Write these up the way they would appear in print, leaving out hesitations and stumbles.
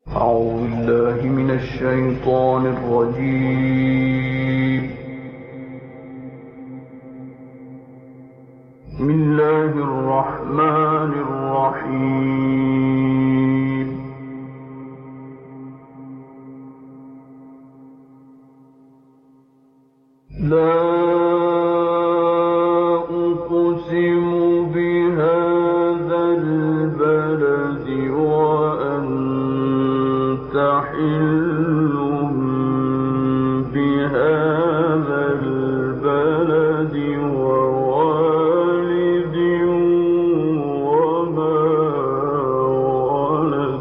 أعوذ بالله من الشيطان الرجيم. بسم الله الرحمن الرحيم. لا أقسم بهذا البلد وأنت حل بهذا البلد ووالد وما ولد.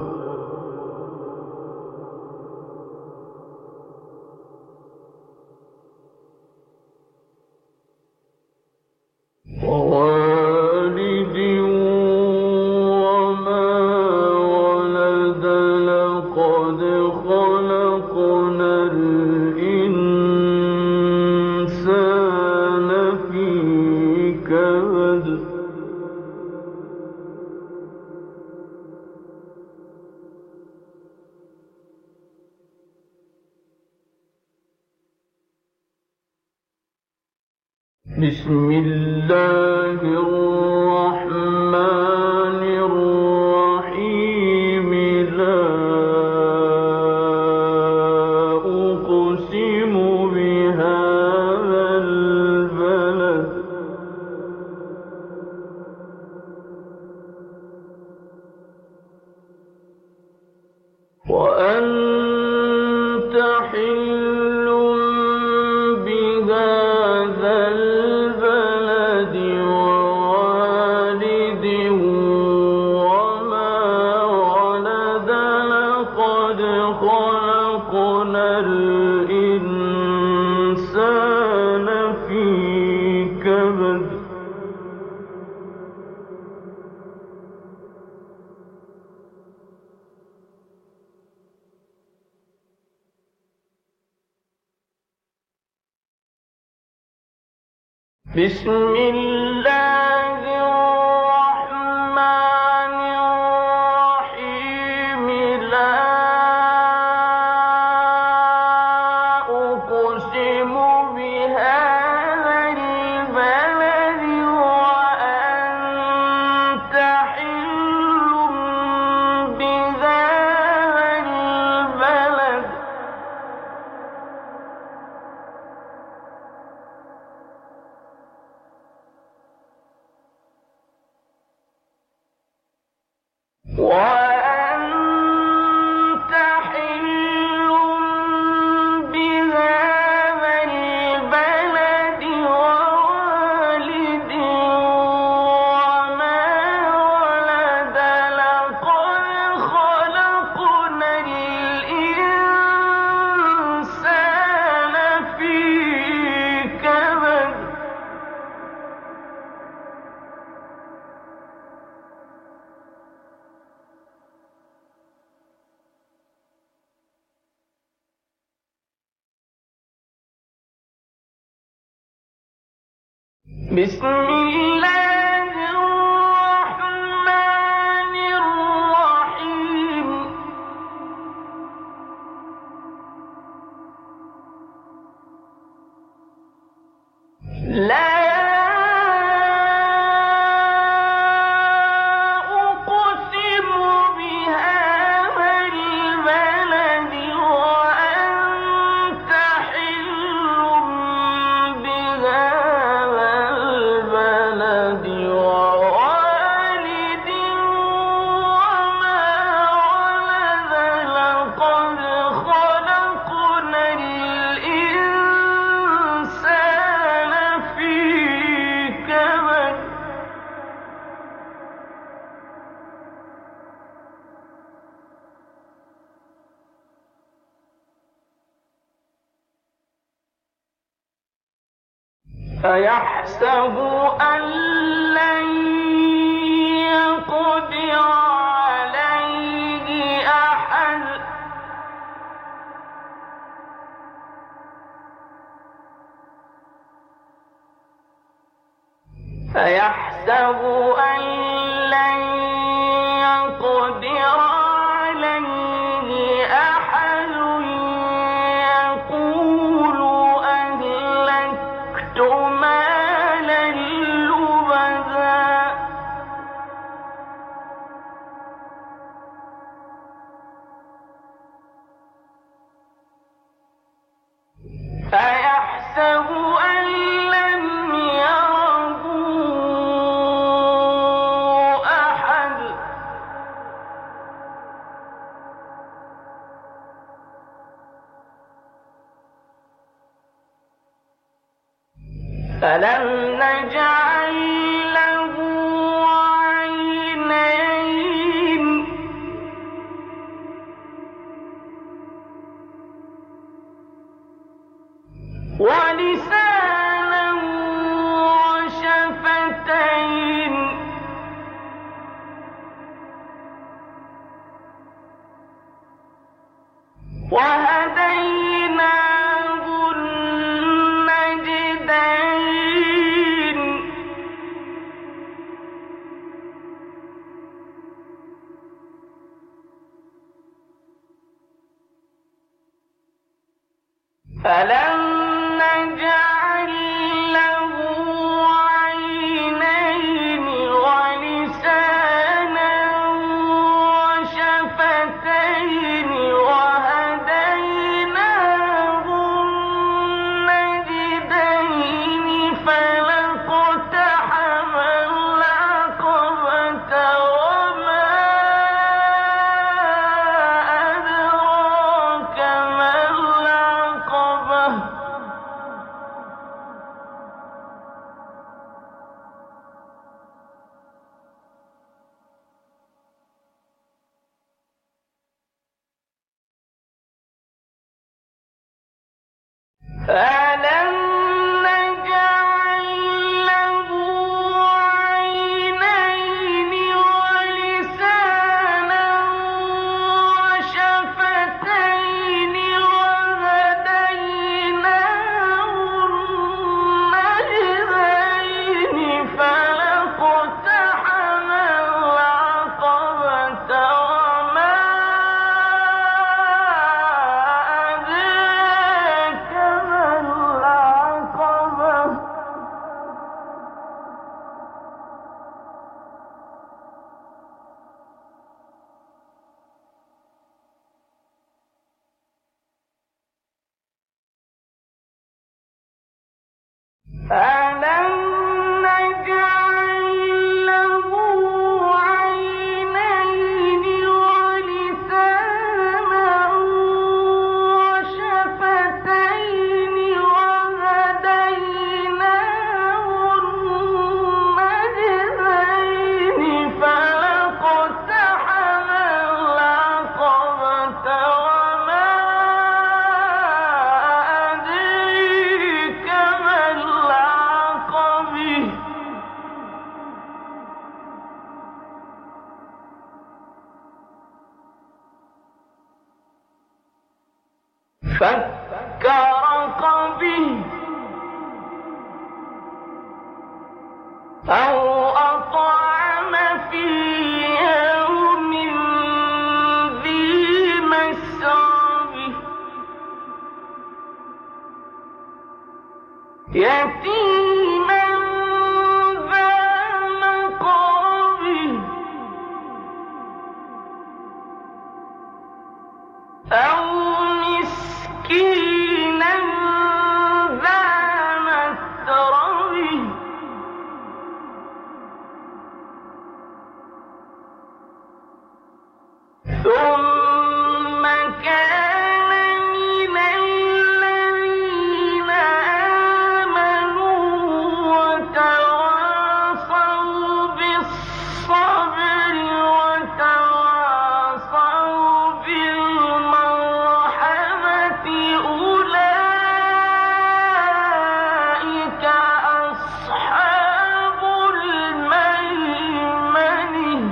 ووالد وما ولد. لقد خلقنا الإنسان في كبد. بسم الله الرحمن الرحيم. لا أقسم بهذا البلد وأنت حل بهذا البلد ووالد وما ولد. لقد خلقنا الإنسان في كبد. بسم الله الرحمن الرحيم. لا أقسم بهذا البلد وأنت حل بهذا البلد. وأنت حل بهذا البلد ووالد وما ولد. لقد خلقنا الإنسان في كبد. بسم الله الرحمن الرحيم. لا أقسم بهذا البلد وأنت حل بهذا البلد ووالد وما ولد. لقد خلقنا الإنسان في كبد. أيحسب أن لن يقدر عليه أحد. أيحسب أن لن يقدر عليه ألم نجعل له عينين ولسانا وشفتين وهديناه النجدين ألم نجعل له عينين ولسانا وشفتين وهديناه النجدين فلاقتحم العقبة وما أدراك ما العقبة ألم نجعل له عينين ولسانا وشفتين وهديناه النجدين فلاقتحم العقبة وما أدراك ما العقبة ألم نجعل له عينين ولسانا وشفتين وهديناه النجدين فلاقتحم العقبة وما أدريك ما العقبة فك رقبه أو أطعم في يوم ذي مسغبة يتيما ذا مقربة أو مسكينا ذا متربة ثم كان من الذين آمنوا وتواصوا بالصبر وتواصوا بالمرحمة أولئك أصحاب الميمنة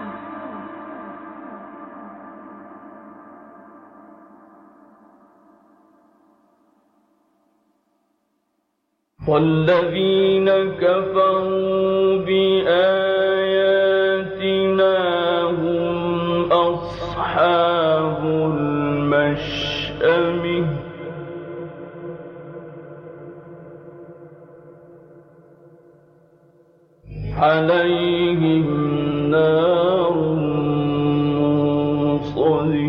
والذين كفروا بآياتنا هم أصحاب المشأمة عليهم نار موصده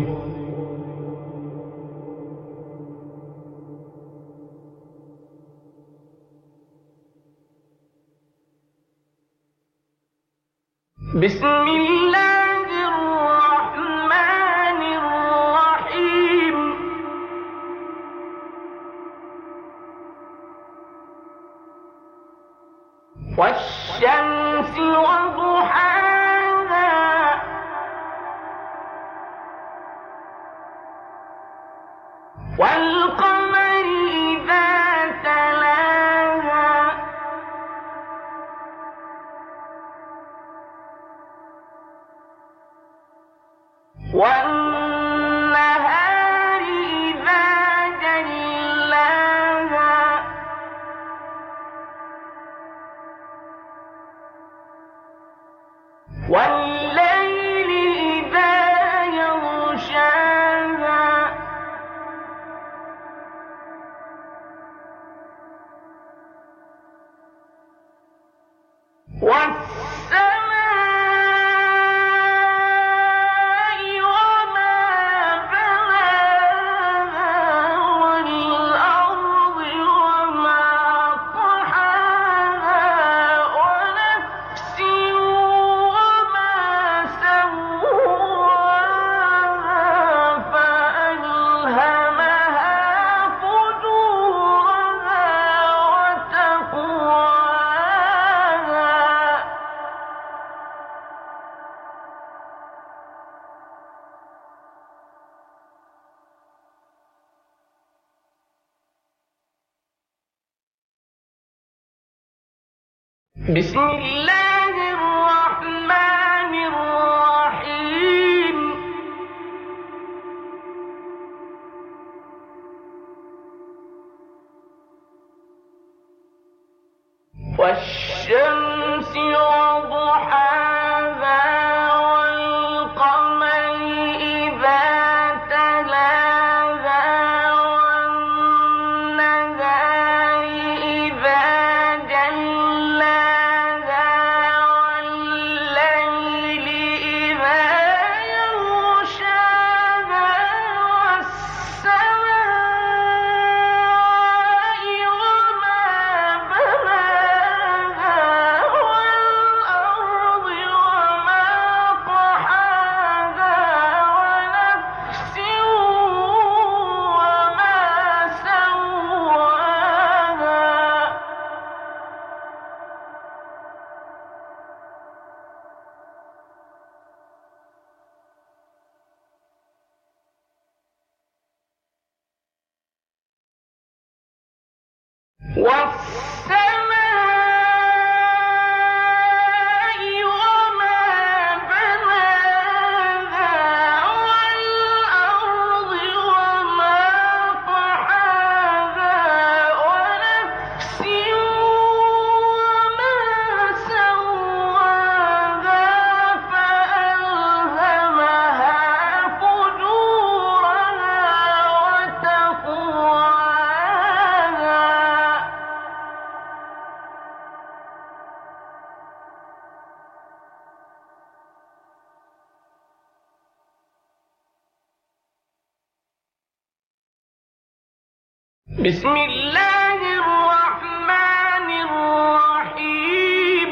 بسم الله الرحمن الرحيم والشمس وضحاها والقمر إذا تلاها والنهار إذا جلاها والليل إذا يغشاها والسماء وما بناها والأرض وما طحاها ونفس وما سواها فألهمها فجورها وتقواها بسم الله الرحمن الرحيم والشمس وضحاها والقمر إذا تلاها والنهار إذا جلاها والليل إذا يغشاها والسماء وما بناها والأرض وما طحاها ونفس وما سواها والسماء وما بناها والأرض وما طحاها ونفس وما سواها فألهمها فجورها وتقواها بسم الله الرحمن الرحيم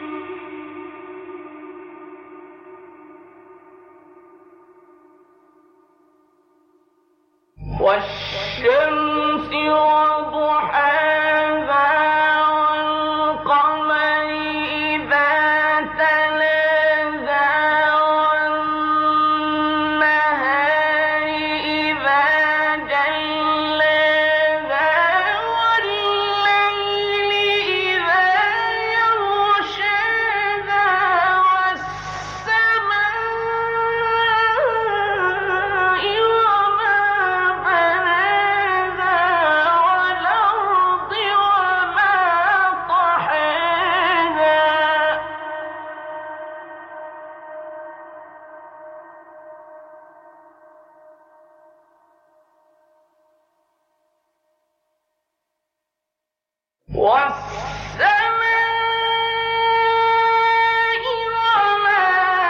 والشمس وضحاها والقمر إذا تلاها والنهار إذا جلاها والليل إذا يغشاها والسماء وما بناها والأرض وما طحاها والسماء وما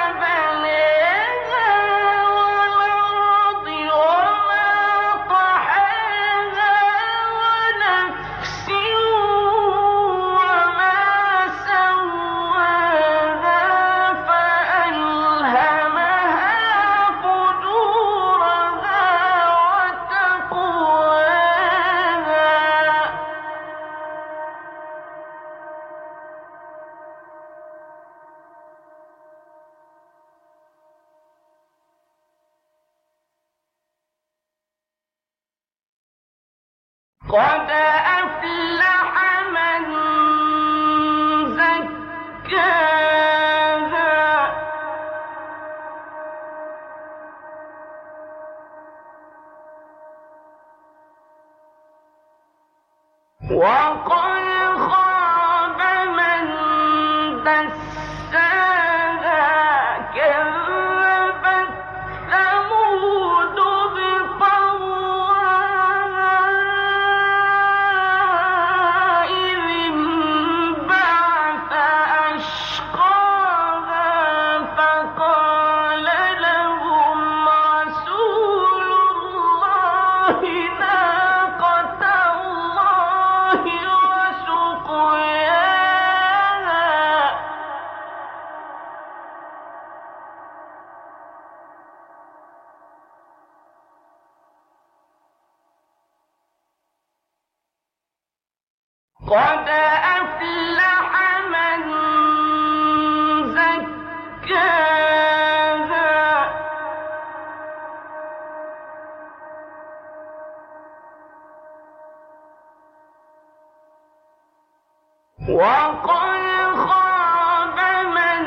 بناها والأرض وما طحاها ونفس وما سواها فألهمها فجورها وتقواها قد أفلح من زكاها وقد خاب من دساها كذبت ثمود بطغواها إذ انبعث أشقاها فقال لهم رسول الله ناقة الله وسقياها قد أفلح من زكاها وقد خاب من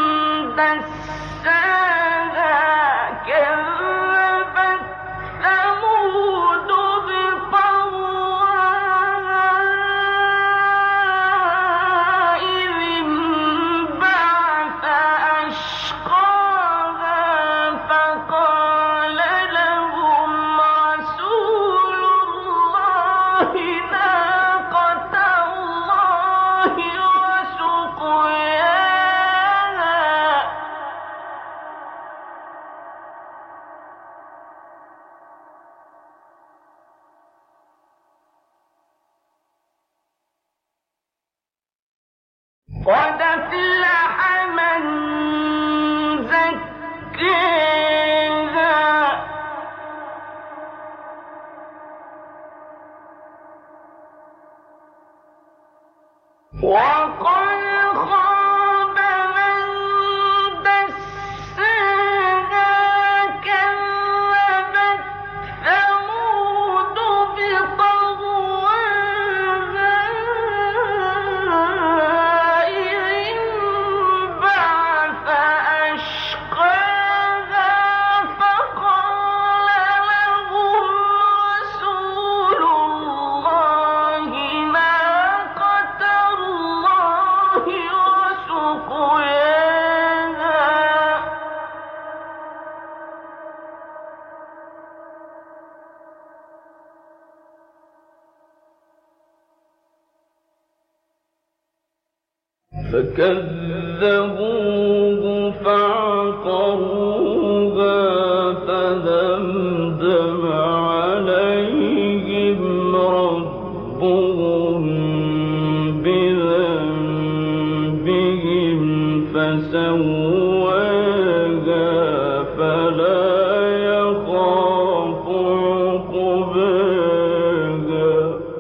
دساها كذبت ثمود بطغواها إذ انبعث أشقاها فقال لهم رسول الله ناقة الله وسقياها قد أفلح من زكاها وقد خاب من دساها كذبت ثمود بطغواها إذ انبعث أشقاها فقال لهم رسول الله ناقة الله وسقياها فكذبوه فعقروها فدمدم عليهم ربهم بذنبهم فسواها فلا يخاف عقباها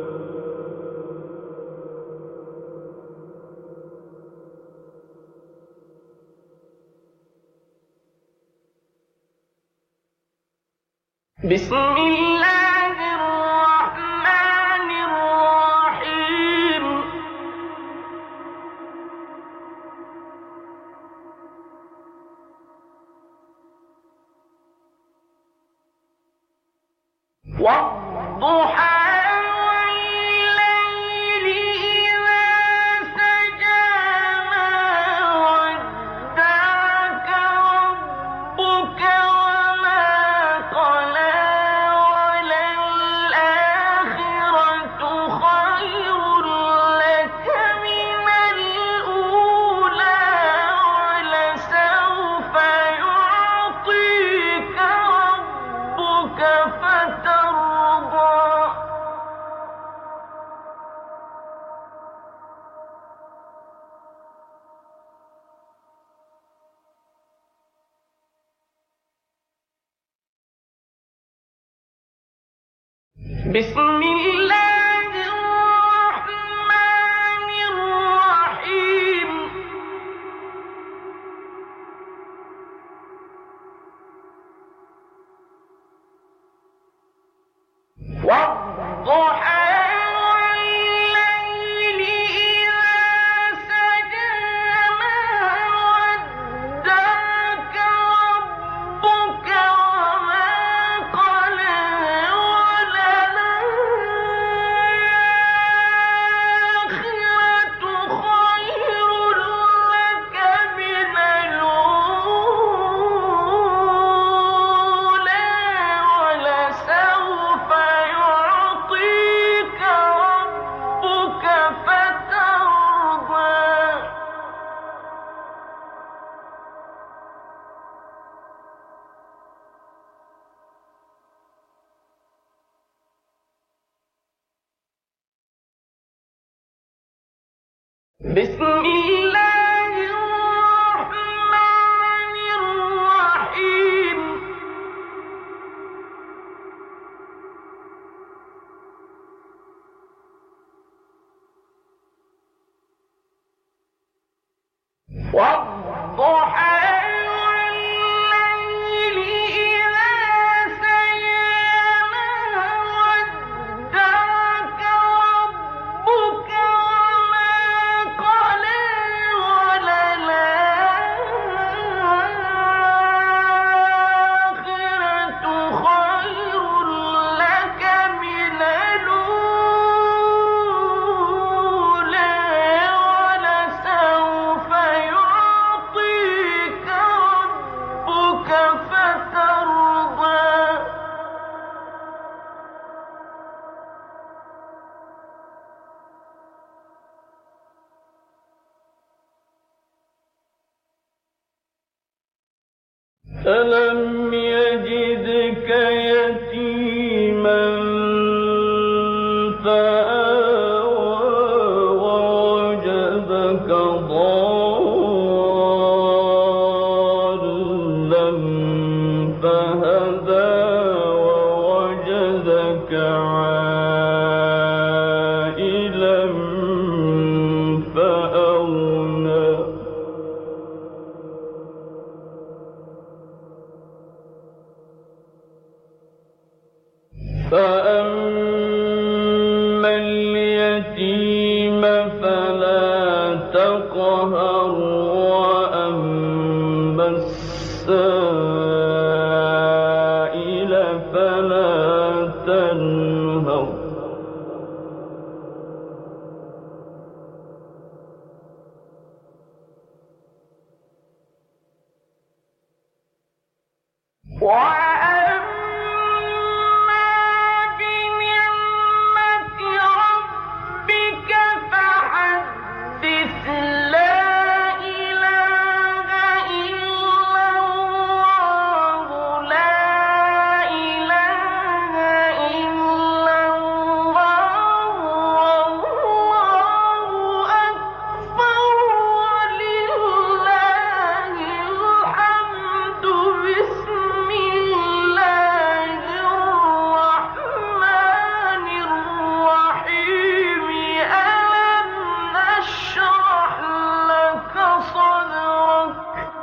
بسم الله الرحمن الرحيم والضحى والليل إذا سجى ما ودعك ربك وما قلى وللآخرة خير لك من الأولى ولسوف يعطيك ربك فترضى بسم الله الرحمن الرحيم والضحى بسم الله الرحمن الرحيم والضحى والليل إذا سجى ما ودعك ربك وما قلى وللآخرة خير لك من الأولى ولسوف يعطيك ربك فترضى ألم يجدك يتيما فآوى ووجدك ضالا فهدى ووجدك عائلا فأغنى فأما اليتيم فلا تقهر وأما السائل فلا تنهر وأما بنعمة ربك فحدث لا إله إلا الله لا إله إلا الله والله أكبر ولله الحمد بسم الله الرحمن الرحيم ألم نشرح لك صدرك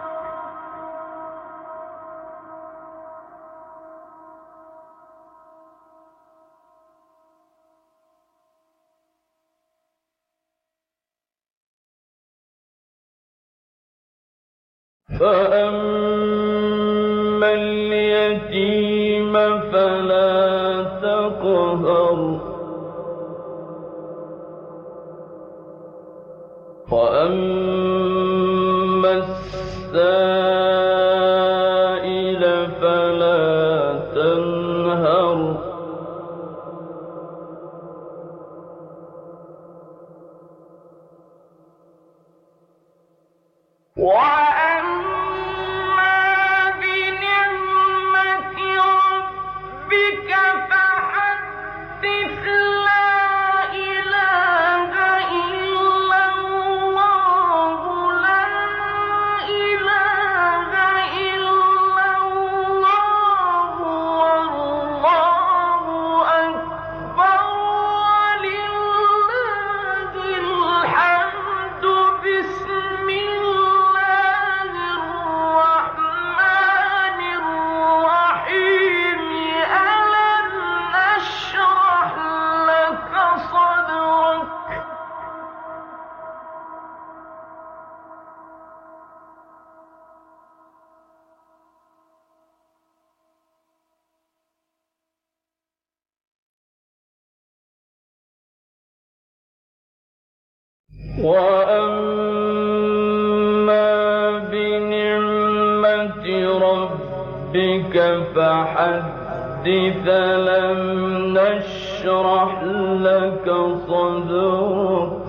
فأما اليتيم فلا تقهر وأما السائل فلا تنهر وأما بنعمة ربك فحدث لا إله إلا الله لا إله إلا الله والله أكبر ولله الحمد بسم الله الرحمن الرحيم ألم نشرح لك صدرك وأما بنعمة ربك فحدث لم نشرح لك صدرك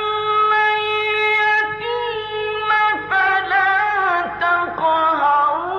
فأما اليتيم فلا تقهر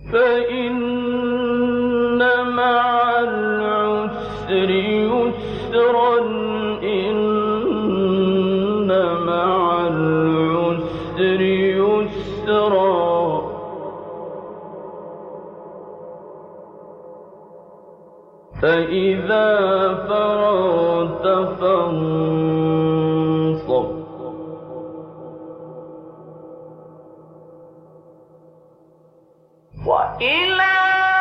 فإن مع العسر يسرا إن مع العسر يسرا فإذا فرغت فانصب وإلى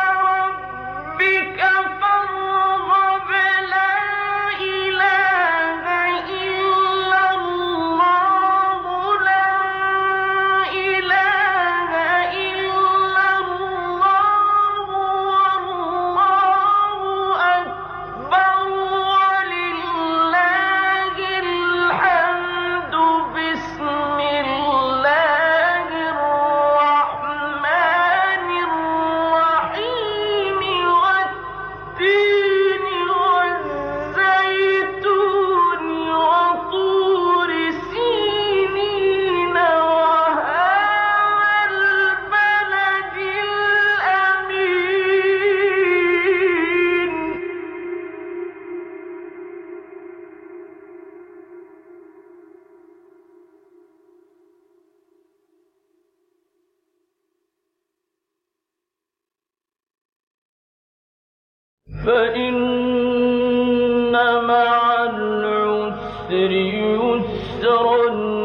ربك فارغب لا إله إلا الله لا إله إلا الله والله أكبر ولله الحمد بسم الله الرحمن الرحيم والتين والزيتون وطور سينين وهذا البلد الأمين فإن مع العسر يسرا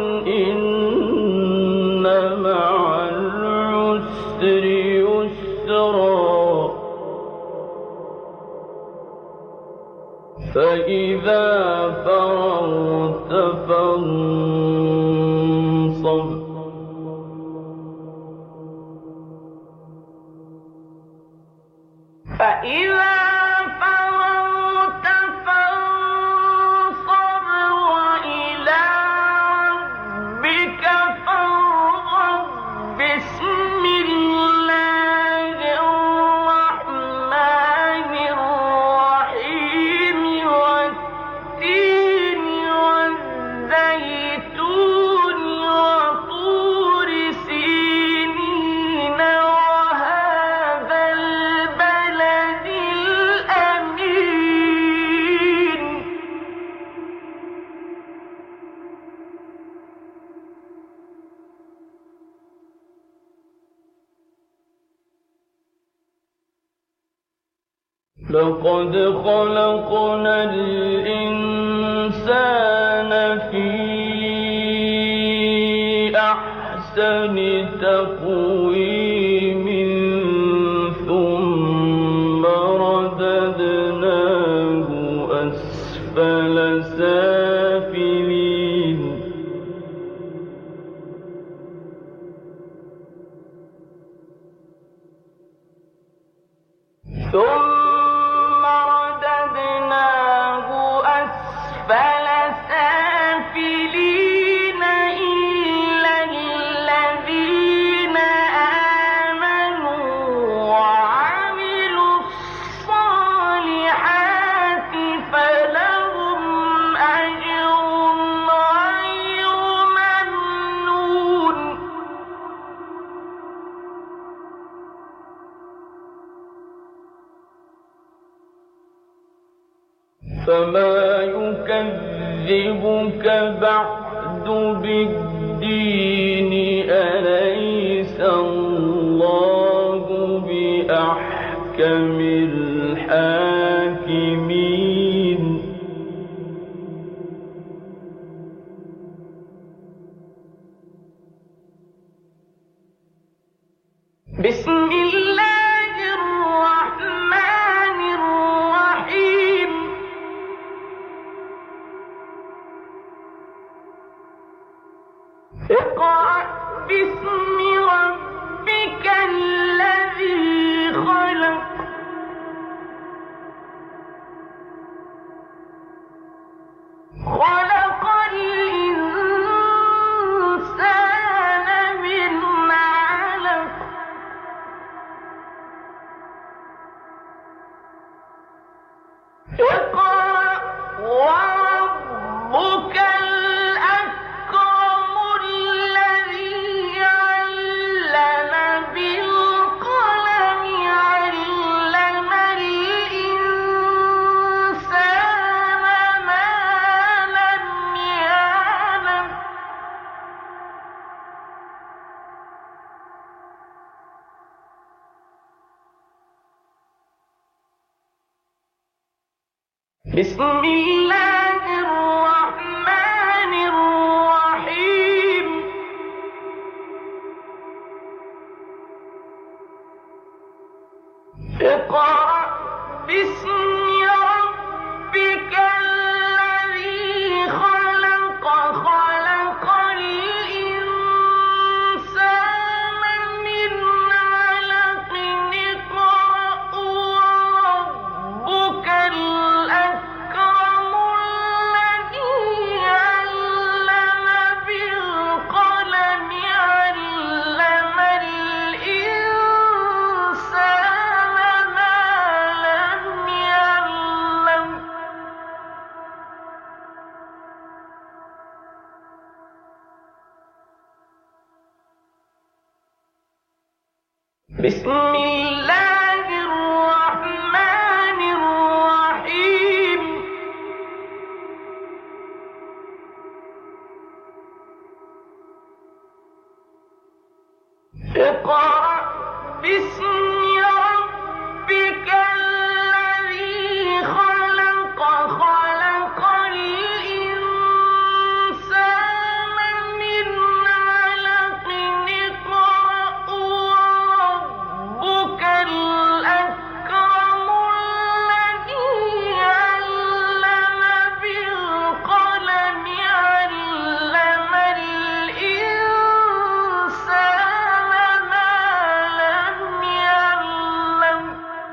إن مع العسر يسرا فإذا فرغت فانصب فإذا فرغت فانصب وإلى ربك فارغب بسم الله الرحمن الرحيم والتين والزيتون وطور سينين وهذا البلد الأمين لقد خلقنا الإنسان في أحسن تقويم ثم رددناه أسفل سافلين ثم رددناه أسفل سافلين إلا الذين آمنوا وعملوا الصالحات فلهم أجر غير ممنون فما يكذبك بعد بالدين أليس الله بأحكم الحاكمين بسم الله الرحمن الرحيم اقرأ باسم ربك الذي خلق بسم الله الرحمن الرحيم اقرأ باسم ربك الذي خلق خلق الإنسان من علق اقرأ وربك الأكرم الذي علم بالقلم علم الإنسان ما لم يعلم بسم الله الرحمن الرحيم اقرأ باسم ربك الذي خلق خلق الإنسان من علق اقرأ وربك الأكرم الذي علم بالقلم علم الإنسان ما لم يعلم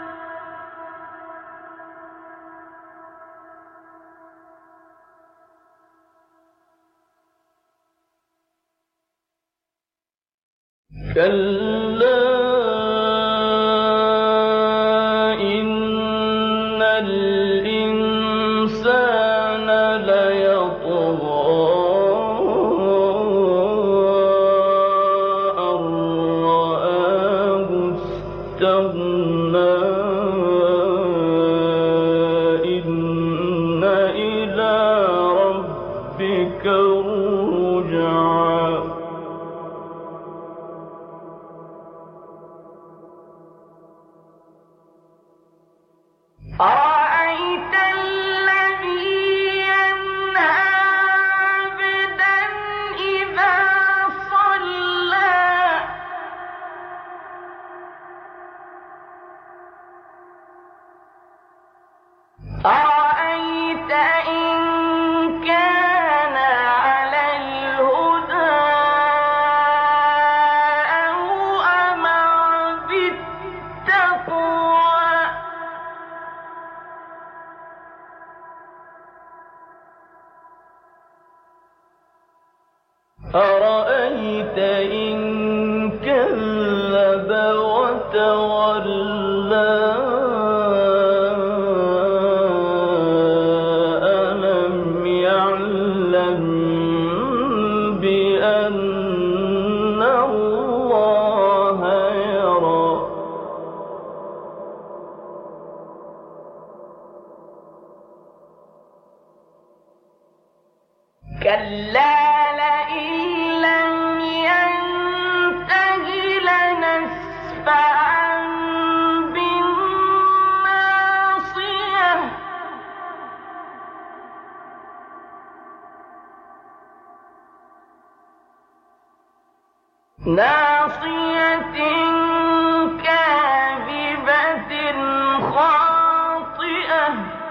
كلا إن الإنسان ليطغى أن رآه استغنى إن إلى ربك الرجعى أرأيت الذي ينهى عبدا إذا صلى أرأيت إن كان على الهدى أو أمر بالتقوى أرأيت إن كذب وتولى ألم يعلم بأن الله يرى كلا لئن لم ينته لنسفعا بالناصية ناصية كاذبة خاطئة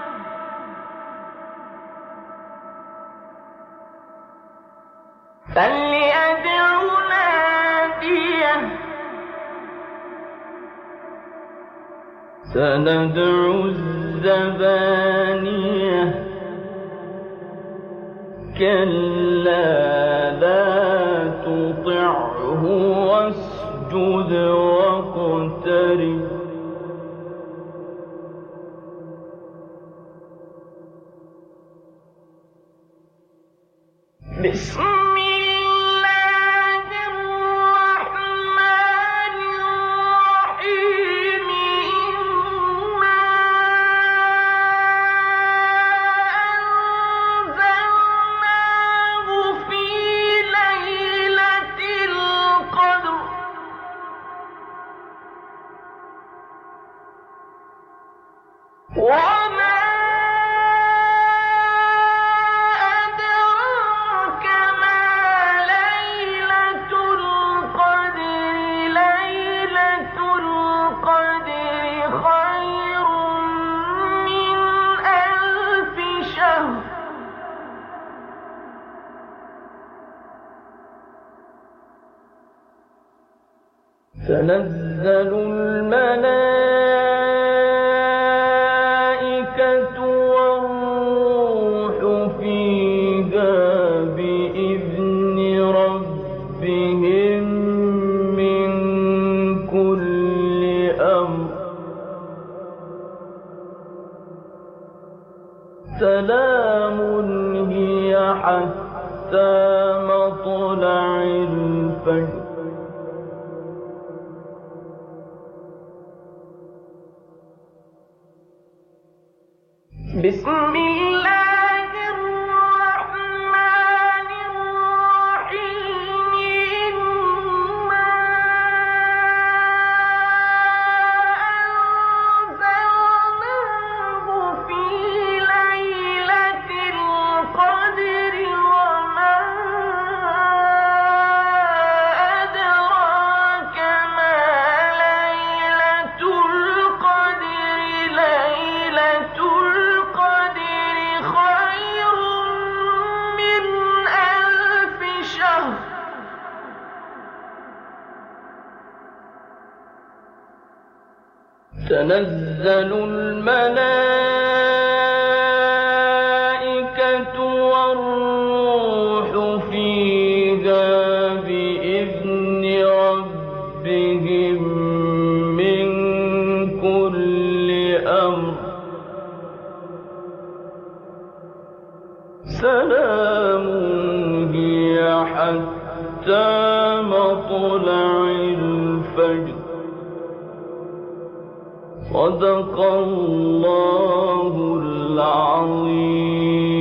فليدع ناديه سندع الزبانية كلا لا تطعه واسجد واقترب بسم الله الرحمن الرحيم إنا أنزلناه في ليلة القدر وما تنزل الملائكة والروح فيها بإذن ربهم من كل أمر سلام هي حتى مطلع الفجر بسم الله الرحمن الرحيم إنا أنزلناه في ليلة القدر وما أدراك ما ليلة القدر ليلة القدر خير من ألف شهر تنزل الملائكة والروح فيها بإذن ربهم من كل أمر سلام هي حتى مطلع الفجر صدق الله العظيم